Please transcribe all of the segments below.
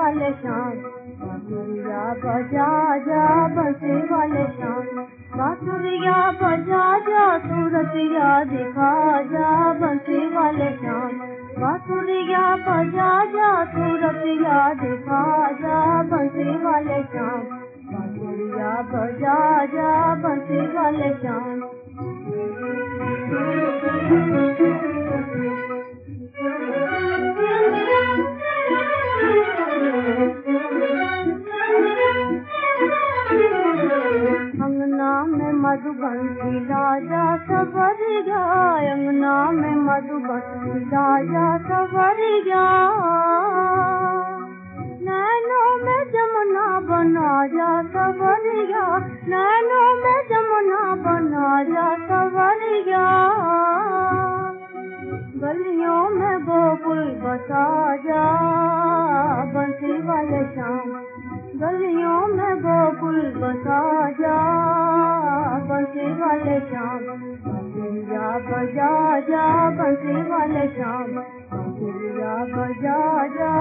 वाले शाम, बांसुरिया बजा जा बंसी वाले शाम, बांसुरिया बजा जा सूरतिया दिखा जा बंसी वाले शाम, बांसुरिया बजा जा सूरतिया दिखा जा बंसी वाले शाम, बांसुरिया बजा जा बंसी वाले शाम। अंगना में मधुबन राजा सवरिया, अंगना में मधुबन राजा सवरिया, नैनों में जमुना बना जा सवरिया, नैनों में जमुना बना जा सवरिया, गलियों में गोकुल बसा जा बंसी वाले शाम, गलियों में गोकुल बसा जा बंसी वाले शाम, बांसुरिया बजा जा बंसी वाले शाम, बांसुरिया बजा जा।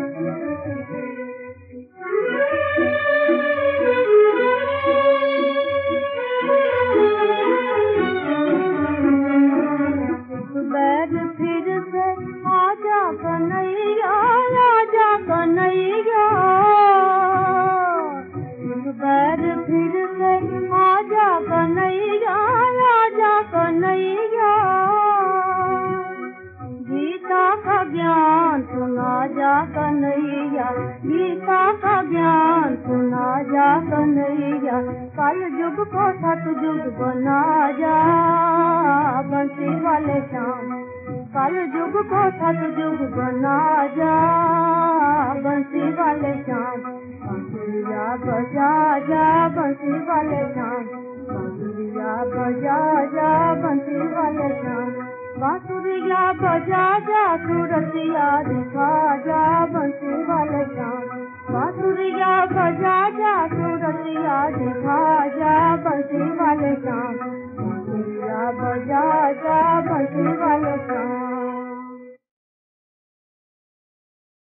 बैठ फिर से आजा कन्हैया, आजा कन्हैया, बैठ फिर से आजा कन्हैया, आजा कन्हैया, गीता का ज्ञान सुना जा कन्हैया, गीता का ज्ञान सुना जा कन्हैया, कल युग को सतयुग बना जा बंसी वाले शाम, कल युग को सतयुग बना जा बंसी वाले शाम, बांसुरिया बजा जा बंसी वाले शाम, बांसुरिया बजा जा बंसी वाले शाम, बांसुरिया बजा जा सूरतिया दिखा जा